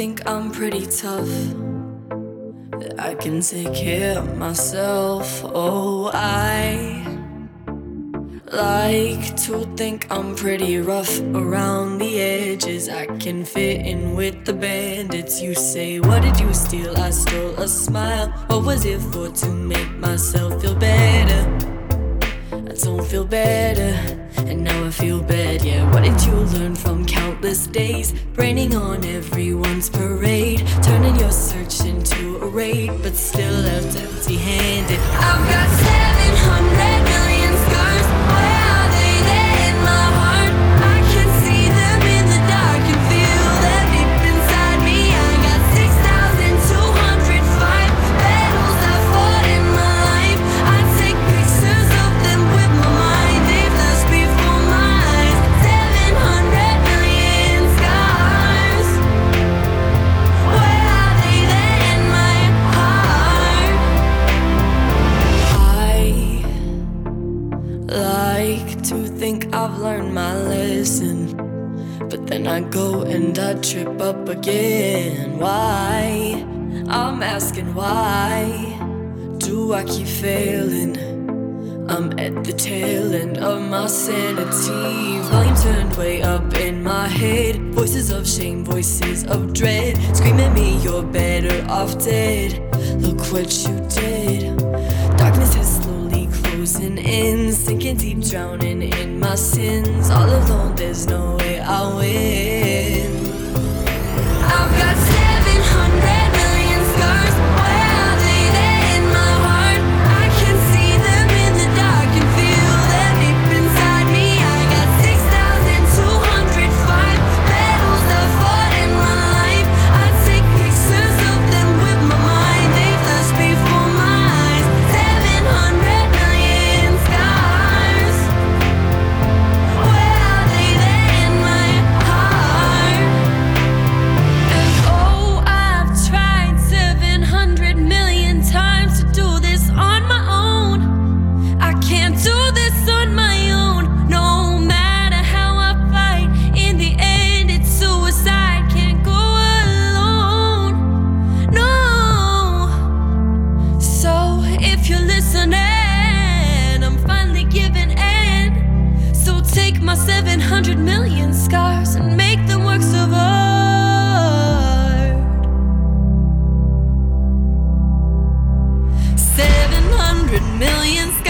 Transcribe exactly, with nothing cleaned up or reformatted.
think I'm pretty tough, that I can take care of myself. Oh, I like to think I'm pretty rough around the edges. I can fit in with the bandits. You say, what did you steal? I stole a smile. What was it for? To make myself feel better. I don't feel better, and now I feel bad, yeah. What did you learn from countless days? Raining on everyone's parade, turning your search into a raid, but still left empty-handed. I've got seven hundred million scars. Where are they? They're in my heart. I can see them in the dark and feel them deep inside me. I got six thousand two hundred five battles I fought in my life. I take pictures of them with my mind. They flash before my eyes. seven hundred million scars. Where are they? They're in my heart. I like to think I've learned my lesson, but then I go and I trip up again. Why? I'm asking why do I keep failing? I'm at the tail end of my sanity. Volume turned way up in my head. Voices of shame, voices of dread, scream at me, you're better off dead. Look what you did. Darkness is slowly closing in, sinking deep, drowning in my sins. All alone, there's no way I'll win. I've got seven hundred million scars. Where are they? They're in my heart. I can see them in the dark and feel them deep inside me. I got six thousand two hundred five battles I fought in my life. I take pictures of them with my mind. They flash before my eyes. seven hundred million scars. Where are they? They're in my heart. And oh, I've tried seven hundred million times to do this on my own. I can't do this on my own. No matter how I fight, in the end it's suicide. Can't go alone, no. So if you're listening, I'm finally giving in. So take my seven hundred million scars and make them works of art. seven hundred million